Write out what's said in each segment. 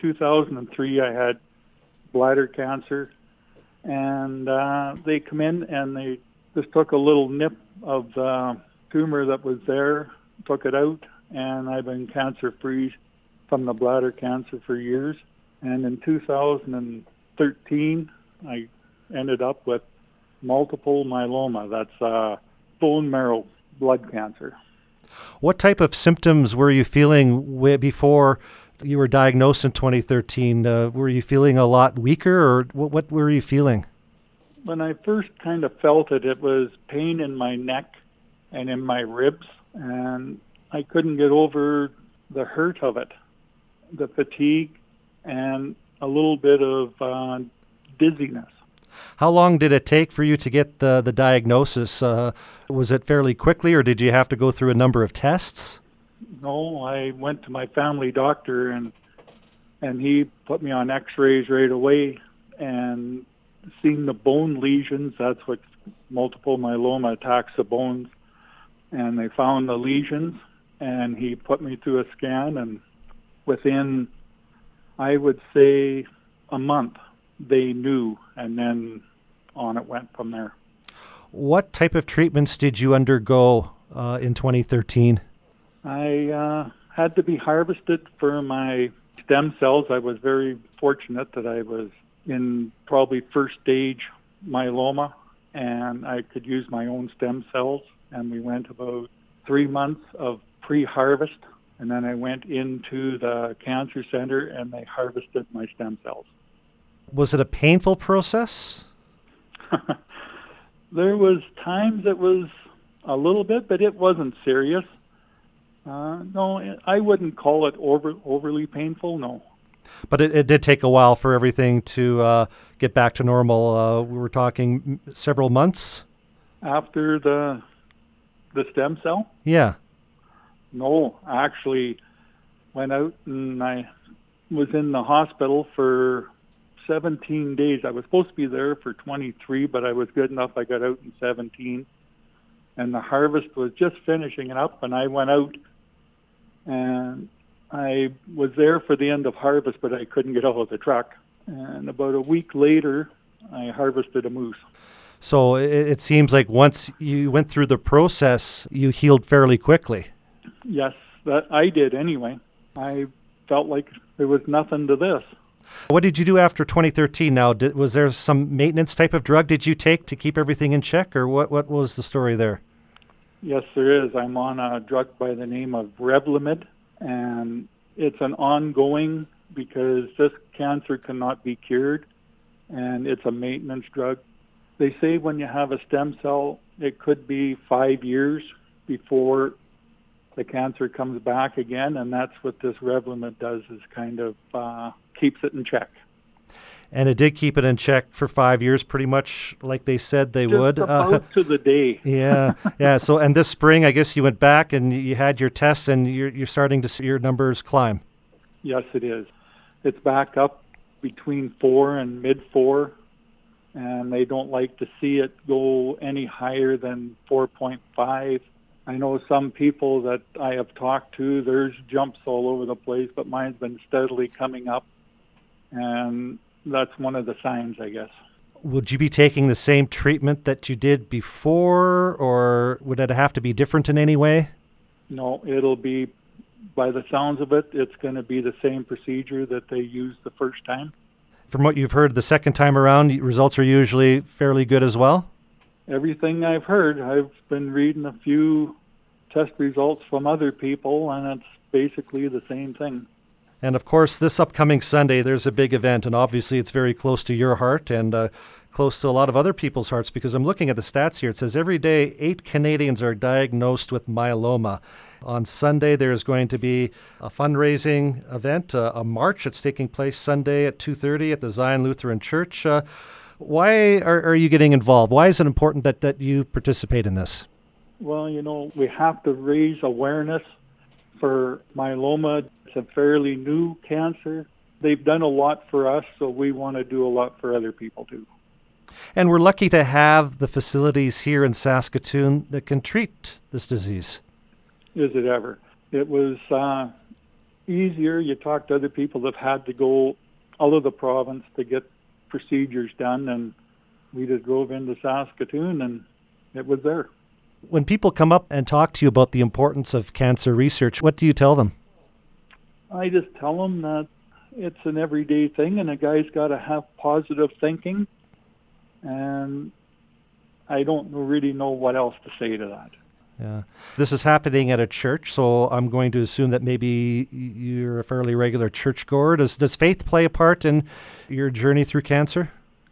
2003, I had bladder cancer, and they come in and they just took a little nip of the tumor that was there, took it out, and I've been cancer-free from the bladder cancer for years. And in 2013, I ended up with multiple myeloma. That's bone marrow blood cancer. What type of symptoms were you feeling before you were diagnosed in 2013? Were you feeling a lot weaker, or what were you feeling? When I first kind of felt it, it was pain in my neck and in my ribs, and I couldn't get over the hurt of it, the fatigue, and a little bit of dizziness. How long did it take for you to get the diagnosis? Was it fairly quickly, or did you have to go through a number of tests? No, I went to my family doctor, and he put me on x-rays right away, and seen the bone lesions. That's what multiple myeloma attacks the bones. And they found the lesions, and he put me through a scan, and within, I would say, a month, they knew, and then on it went from there. What type of treatments did you undergo in 2013? I had to be harvested for my stem cells. I was very fortunate that I was in probably first stage myeloma, and I could use my own stem cells. And we went about 3 months of pre-harvest, and then I went into the cancer center and they harvested my stem cells. Was it a painful process? There was times it was a little bit, but it wasn't serious. No, I wouldn't call it overly painful, no. But it did take a while for everything to get back to normal. We were talking several months? After the stem cell? Yeah. No, actually went out and I was in the hospital for 17 days. I was supposed to be there for 23, but I was good enough. I got out in 17. And the harvest was just finishing up, and I went out and I was there for the end of harvest, but I couldn't get out of the truck. And about a week later, I harvested a moose. So it seems like once you went through the process, you healed fairly quickly. Yes, that I did anyway. I felt like there was nothing to this. What did you do after 2013 now? Was there some maintenance type of drug did you take to keep everything in check, or what was the story there? Yes, there is. I'm on a drug by the name of Revlimid, and it's an ongoing because this cancer cannot be cured, and it's a maintenance drug. They say when you have a stem cell, it could be 5 years before the cancer comes back again, and that's what this Revlimid does, is kind of keeps it in check. And it did keep it in check for 5 years, pretty much like they said they would. Just about to the day. Yeah. So, and this spring, I guess you went back and you had your tests, and you're starting to see your numbers climb. Yes, it is. It's back up between 4 and mid-4, and they don't like to see it go any higher than 4.5. I know some people that I have talked to, there's jumps all over the place, but mine's been steadily coming up, and that's one of the signs, I guess. Would you be taking the same treatment that you did before, or would it have to be different in any way? No, it'll be, by the sounds of it, it's going to be the same procedure that they used the first time. From what you've heard, the second time around, results are usually fairly good as well? Everything I've heard, I've been reading a few test results from other people, and it's basically the same thing. And of course, this upcoming Sunday, there's a big event, and obviously it's very close to your heart and close to a lot of other people's hearts, because I'm looking at the stats here. It says every day 8 Canadians are diagnosed with myeloma. On Sunday, there's going to be a fundraising event, a march that's taking place Sunday at 2:30 at the Zion Lutheran Church. Why are you getting involved? Why is it important that you participate in this? Well, we have to raise awareness for myeloma. It's a fairly new cancer. They've done a lot for us, so we want to do a lot for other people too. And we're lucky to have the facilities here in Saskatoon that can treat this disease. Is it ever? It was, easier. You talk to other people that have had to go out of the province to get procedures done, and we just drove into Saskatoon and it was there. When people come up and talk to you about the importance of cancer research, what do you tell them? I just tell them that it's an everyday thing and a guy's got to have positive thinking, and I don't really know what else to say to that. Yeah. This is happening at a church, so I'm going to assume that maybe you're a fairly regular churchgoer. Does faith play a part in your journey through cancer?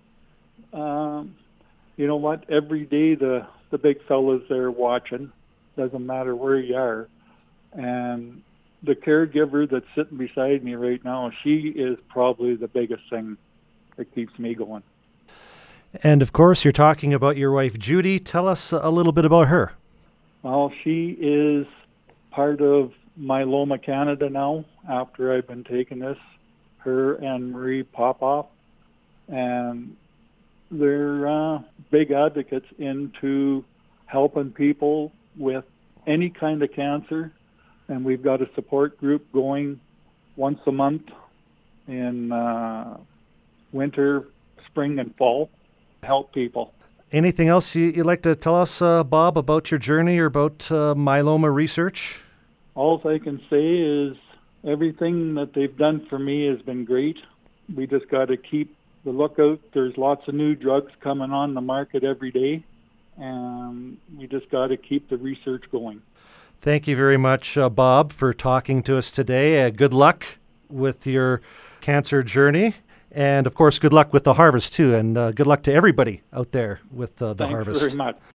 You know what? Every day the big fella's there watching. Doesn't matter where you are. And the caregiver that's sitting beside me right now, she is probably the biggest thing that keeps me going. And of course, you're talking about your wife, Judy. Tell us a little bit about her. Well, she is part of Myeloma Canada now after I've been taking this, her and Marie Popoff. And they're big advocates into helping people with any kind of cancer. And we've got a support group going once a month in winter, spring, and fall to help people. Anything else you'd like to tell us, Bob, about your journey or about myeloma research? All I can say is everything that they've done for me has been great. We just got to keep the lookout. There's lots of new drugs coming on the market every day, and we just got to keep the research going. Thank you very much, Bob, for talking to us today. Good luck with your cancer journey. And, of course, good luck with the harvest, too. And good luck to everybody out there with the harvest. Thanks very much.